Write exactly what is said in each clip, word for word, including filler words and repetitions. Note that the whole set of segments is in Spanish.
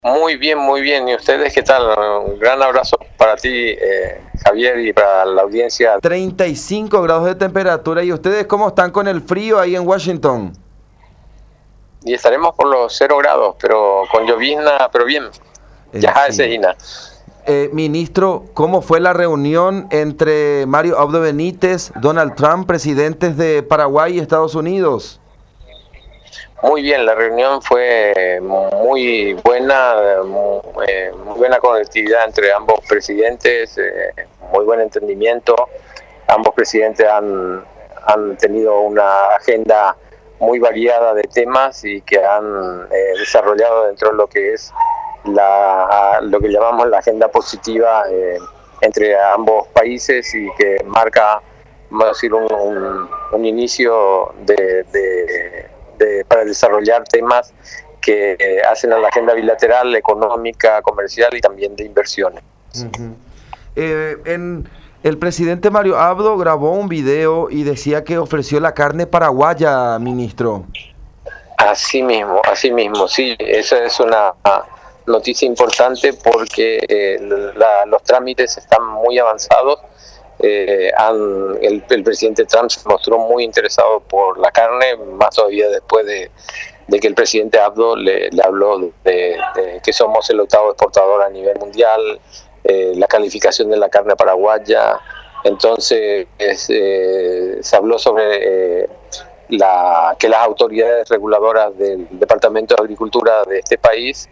Muy bien, muy bien. ¿Y ustedes qué tal? Un gran abrazo para ti, eh, Javier, y para la audiencia. treinta y cinco grados de temperatura. ¿Y ustedes cómo están con el frío ahí en Washington? Y estaremos por los cero grados, pero con llovizna, pero bien. Eh, Ya es sí. Ina. Eh, ministro, ¿cómo fue la reunión entre Mario Abdo Benítez, Donald Trump, presidentes de Paraguay y Estados Unidos? Muy bien, la reunión fue muy buena, muy, eh, muy buena conectividad entre ambos presidentes, eh, muy buen entendimiento. Ambos presidentes han, han tenido una agenda muy variada de temas y que han eh, desarrollado dentro de lo que es la, lo que llamamos la agenda positiva eh, entre ambos países, y que marca, vamos a decir, un, un, un inicio de, de, de, para desarrollar temas que eh, hacen a la agenda bilateral, económica, comercial y también de inversiones. Uh-huh. eh, en... El presidente Mario Abdo grabó un video y decía que ofreció la carne paraguaya, ministro. Así mismo, así mismo, sí, esa es una noticia importante porque eh, la, los trámites están muy avanzados. Eh, han, el, el presidente Trump se mostró muy interesado por la carne, más todavía después de, de que el presidente Abdo le, le habló de, de que somos el octavo exportador a nivel mundial. Eh, la calificación de la carne paraguaya. Entonces eh, se habló sobre eh, la, que las autoridades reguladoras del Departamento de Agricultura de este país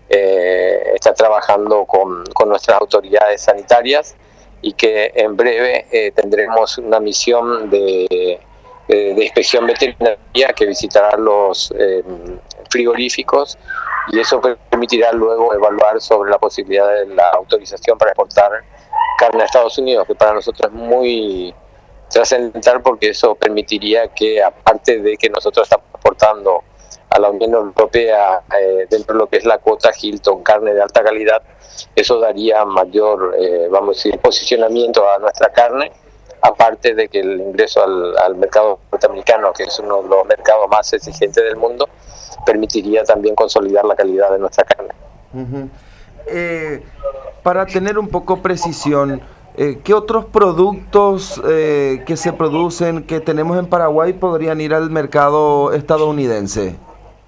eh, están trabajando con, con nuestras autoridades sanitarias, y que en breve eh, tendremos una misión de, de, de inspección veterinaria que visitará los eh, frigoríficos, y eso permitirá luego evaluar sobre la posibilidad de la autorización para exportar carne a Estados Unidos, que para nosotros es muy trascendental, porque eso permitiría que, aparte de que nosotros estamos exportando a la Unión Europea eh, dentro de lo que es la cuota Hilton, carne de alta calidad, eso daría mayor, eh, vamos a decir, posicionamiento a nuestra carne, aparte de que el ingreso al, al mercado norteamericano, que es uno de los mercados más exigentes del mundo, permitiría también consolidar la calidad de nuestra carne. Uh-huh. Eh, para tener un poco precisión, eh, ¿qué otros productos eh, que se producen, que tenemos en Paraguay, podrían ir al mercado estadounidense?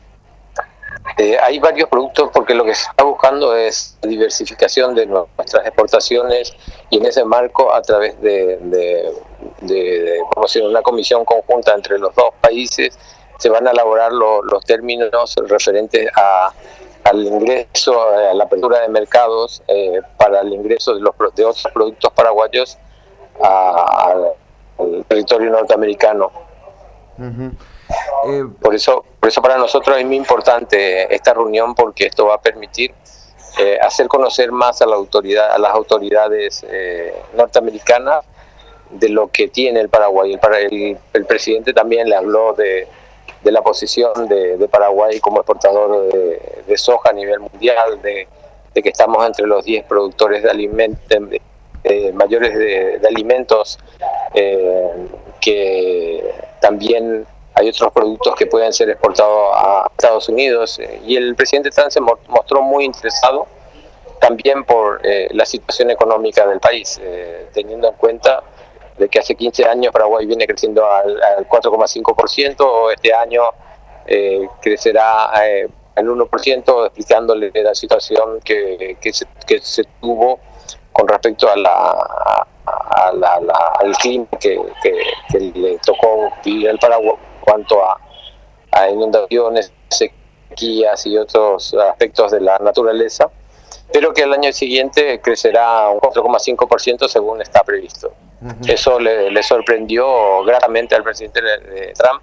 Eh, hay varios productos, porque lo que se está buscando es diversificación de nuestras exportaciones, y en ese marco, a través de, de, de, de como si una comisión conjunta entre los dos países, se van a elaborar lo, los términos referentes a, al ingreso, a la apertura de mercados eh, para el ingreso de, los, de otros productos paraguayos a, al territorio norteamericano. Uh-huh. Eh, por eso, por eso para nosotros es muy importante esta reunión, porque esto va a permitir eh, hacer conocer más a la autoridad, a las autoridades eh, norteamericanas, de lo que tiene el Paraguay. El, el, el presidente también le habló de, de la posición de, de Paraguay como exportador de, de soja a nivel mundial, de, de que estamos entre los diez productores de alimentos de, de, mayores de, de alimentos, eh, que también hay otros productos que pueden ser exportados a Estados Unidos, y el presidente Trump se mostró muy interesado también por eh, la situación económica del país, eh, teniendo en cuenta de que hace quince años Paraguay viene creciendo al, al cuatro coma cinco por ciento, este año eh, crecerá eh, al uno por ciento, explicándole la situación que, que, se, que se tuvo con respecto a la, a, a la, a la, al clima que, que, que le tocó vivir al Paraguay, cuanto a, a inundaciones, sequías y otros aspectos de la naturaleza, pero que el año siguiente crecerá un cuatro coma cinco por ciento según está previsto. Uh-huh. Eso le, le sorprendió gratamente al presidente Trump,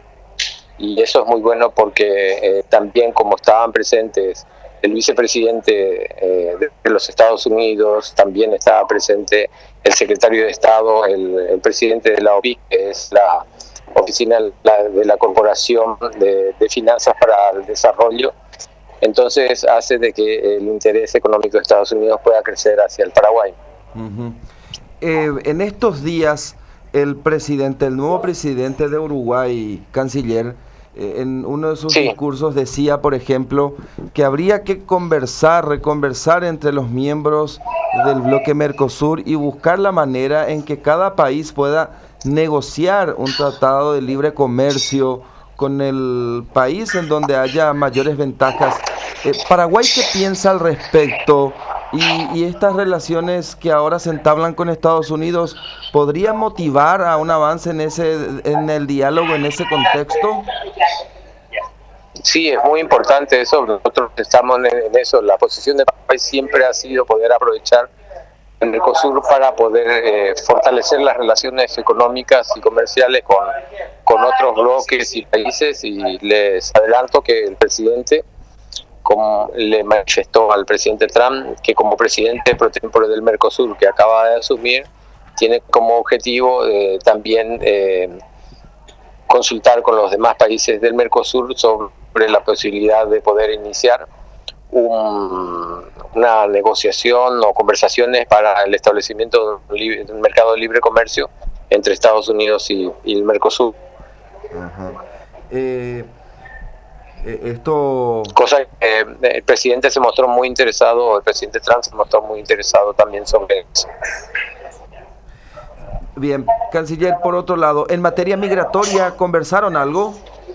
y eso es muy bueno, porque eh, también, como estaban presentes el vicepresidente eh, de los Estados Unidos, también estaba presente el secretario de Estado, el, el presidente de la O P I, que es la oficina de la Corporación de, de Finanzas para el Desarrollo. Entonces hace de que el interés económico de Estados Unidos pueda crecer hacia el Paraguay. Uh-huh. eh, en estos días el presidente, el nuevo presidente de Uruguay, canciller, Eh, en uno de sus Sí. discursos decía, por ejemplo, que habría que conversar, reconversar entre los miembros del bloque Mercosur y buscar la manera en que cada país pueda negociar un tratado de libre comercio con el país en donde haya mayores ventajas. Eh, ¿Paraguay qué piensa al respecto? Y, y estas relaciones que ahora se entablan con Estados Unidos, ¿podría motivar a un avance en ese, en el diálogo, en ese contexto? Sí, es muy importante eso. Nosotros estamos en eso. La posición de Paraguay siempre ha sido poder aprovechar el Mercosur para poder eh, fortalecer las relaciones económicas y comerciales con, con otros bloques y países. Y les adelanto que el presidente, como le manifestó al presidente Trump, que como presidente pro tempore del Mercosur que acaba de asumir, tiene como objetivo eh, también eh, consultar con los demás países del Mercosur sobre la posibilidad de poder iniciar un, una negociación o conversaciones para el establecimiento de un mercado de libre comercio entre Estados Unidos y, y el Mercosur. Ajá. Eh, eh, esto... Cosa que eh, el presidente se mostró muy interesado, el presidente Trump se mostró muy interesado también sobre eso. Bien, canciller, por otro lado, en materia migratoria, ¿conversaron algo?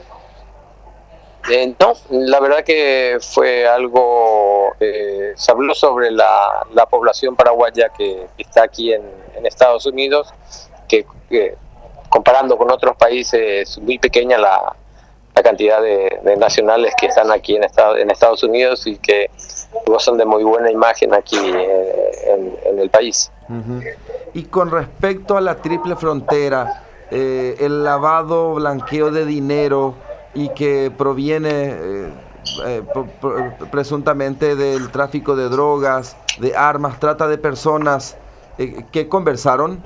Eh, no, la verdad que fue algo, eh, se habló sobre la, la población paraguaya que está aquí en, en Estados Unidos, que, que comparando con otros países es muy pequeña la, la cantidad de, de nacionales que están aquí en, estado, en Estados Unidos y que gozan de muy buena imagen aquí eh, en, en el país. Uh-huh. Y con respecto a la triple frontera, eh, el lavado, blanqueo de dinero y que proviene eh, eh, presuntamente del tráfico de drogas, de armas, trata de personas, eh, ¿qué conversaron?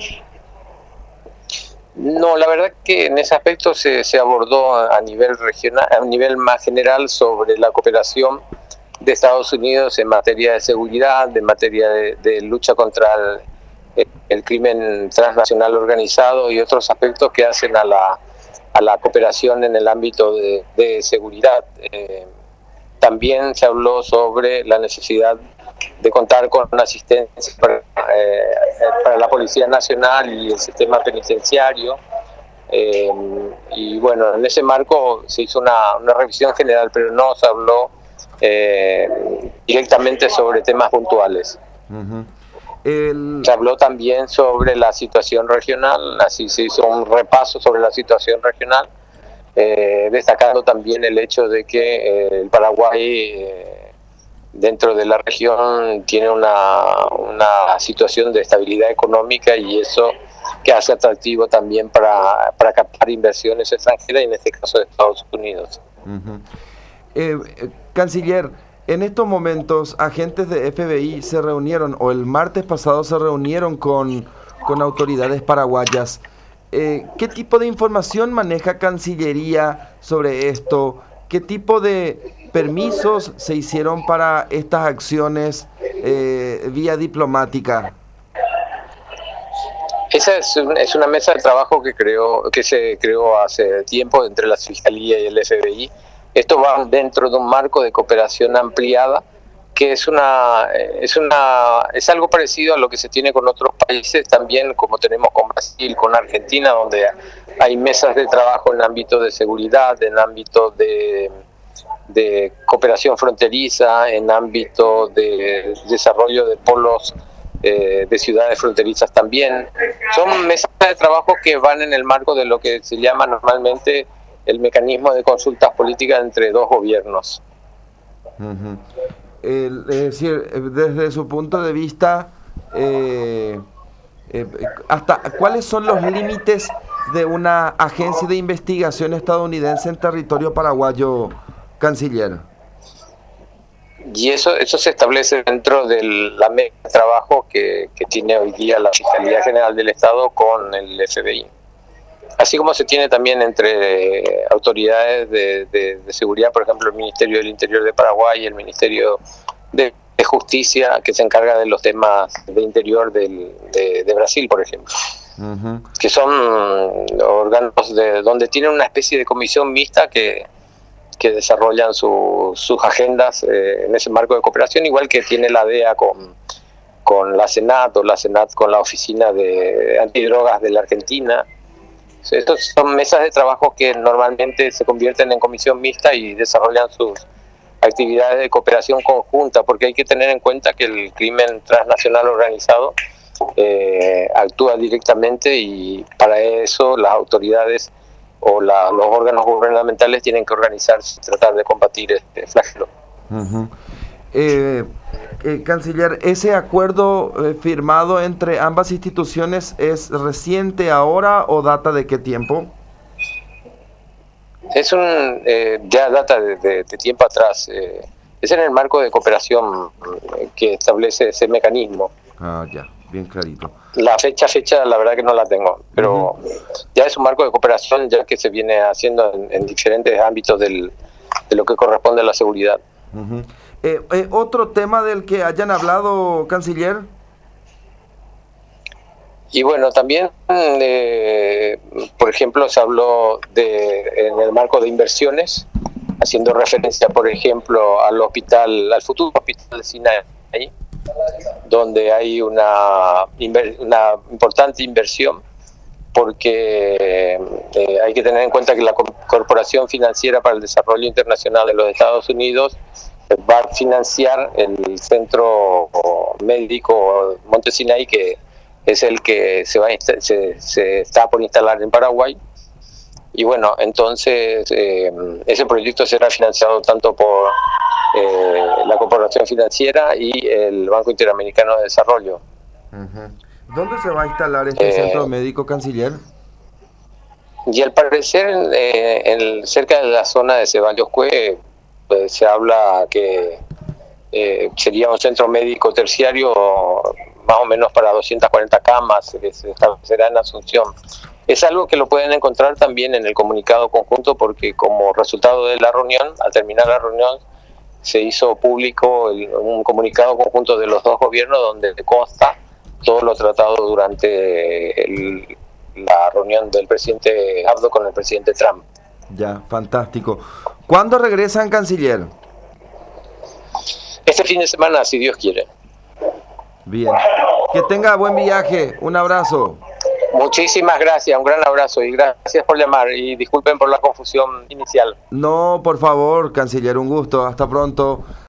No, la verdad que en ese aspecto se, se abordó a nivel regional, a nivel más general sobre la cooperación de Estados Unidos en materia de seguridad, en materia de, de lucha contra el, el crimen transnacional organizado y otros aspectos que hacen a la, a la cooperación en el ámbito de, de seguridad. Eh, también se habló sobre la necesidad de contar con asistencia para, eh, para la Policía Nacional y el sistema penitenciario. Eh, y bueno, en ese marco se hizo una, una revisión general, pero no se habló eh, directamente sobre temas puntuales. Uh-huh. El... Se habló también sobre la situación regional, así se hizo un repaso sobre la situación regional, eh, destacando también el hecho de que eh, el Paraguay eh, dentro de la región tiene una, una situación de estabilidad económica y eso que hace atractivo también para, para captar inversiones extranjeras y en este caso de Estados Unidos. Uh-huh. eh, eh, Canciller, en estos momentos agentes de F B I se reunieron, o el martes pasado se reunieron con, con autoridades paraguayas. Eh, ¿Qué tipo de información maneja Cancillería sobre esto? ¿Qué tipo de permisos se hicieron para estas acciones eh, vía diplomática? Esa es, un, es una mesa de trabajo que creó, que se creó hace tiempo entre la Fiscalía y el F B I. Esto va dentro de un marco de cooperación ampliada, que es una, es una, es algo parecido a lo que se tiene con otros países, también como tenemos con Brasil, con Argentina, donde hay mesas de trabajo en ámbito de seguridad, en ámbito de, de cooperación fronteriza, en ámbito de desarrollo de polos eh, de ciudades fronterizas también. Son mesas de trabajo que van en el marco de lo que se llama normalmente el mecanismo de consultas políticas entre dos gobiernos. Uh-huh. El, es decir, desde su punto de vista, eh, eh, hasta ¿cuáles son los límites de una agencia de investigación estadounidense en territorio paraguayo, canciller? Y eso eso se establece dentro de la mesa de trabajo que, que tiene hoy día la Fiscalía General del Estado con el F B I. Así como se tiene también entre autoridades de, de, de seguridad, por ejemplo, el Ministerio del Interior de Paraguay y el Ministerio de, de Justicia, que se encarga de los temas de interior del, de, de Brasil, por ejemplo. Ujú. que son órganos de, donde tienen una especie de comisión mixta que, que desarrollan su, sus agendas eh, en ese marco de cooperación, igual que tiene la D E A con, con la Senat, o la Senat con la Oficina de Antidrogas de la Argentina. Estos son mesas de trabajo que normalmente se convierten en comisión mixta y desarrollan sus actividades de cooperación conjunta, porque hay que tener en cuenta que el crimen transnacional organizado eh, actúa directamente, y para eso las autoridades o la, los órganos gubernamentales tienen que organizarse y tratar de combatir este flagelo. Uh-huh. eh, eh, Canciller, ¿ese acuerdo eh, firmado entre ambas instituciones es reciente ahora o data de qué tiempo? Es un eh, ya data de, de, de tiempo atrás. Eh, es en el marco de cooperación eh, que establece ese mecanismo. Ah, ya, bien clarito. La fecha, fecha, la verdad que no la tengo, pero uh-huh. ya es un marco de cooperación ya que se viene haciendo en, en diferentes ámbitos del, de lo que corresponde a la seguridad. Uh-huh. eh, eh, ¿Otro tema del que hayan hablado, Canciller? Y bueno, también, eh, por ejemplo, se habló de, en el marco de inversiones, haciendo referencia, por ejemplo, al hospital, al futuro hospital de Sinaí, donde hay una, una importante inversión, porque eh, hay que tener en cuenta que la Corporación Financiera para el Desarrollo Internacional de los Estados Unidos va a financiar el centro médico Monte Sinaí, que es el que se, va a se, se está por instalar en Paraguay. Y bueno, entonces eh, ese proyecto será financiado tanto por eh, la Corporación Financiera y el Banco Interamericano de Desarrollo. Uh-huh. ¿Dónde se va a instalar este eh, centro médico, Canciller? Y al parecer, eh, en, cerca de la zona de Ceballos Cue, pues, se habla que eh, sería un centro médico terciario, más o menos para doscientas cuarenta camas, que se establecerá en Asunción. Es algo que lo pueden encontrar también en el comunicado conjunto, porque como resultado de la reunión, al terminar la reunión, se hizo público el, un comunicado conjunto de los dos gobiernos donde consta todo lo tratado durante el, la reunión del presidente Abdo con el presidente Trump. Ya, fantástico. ¿Cuándo regresan, Canciller? Este fin de semana, si Dios quiere. Bien. Que tenga buen viaje. Un abrazo. Muchísimas gracias, un gran abrazo y gracias por llamar y disculpen por la confusión inicial. No, por favor, Canciller, un gusto. Hasta pronto.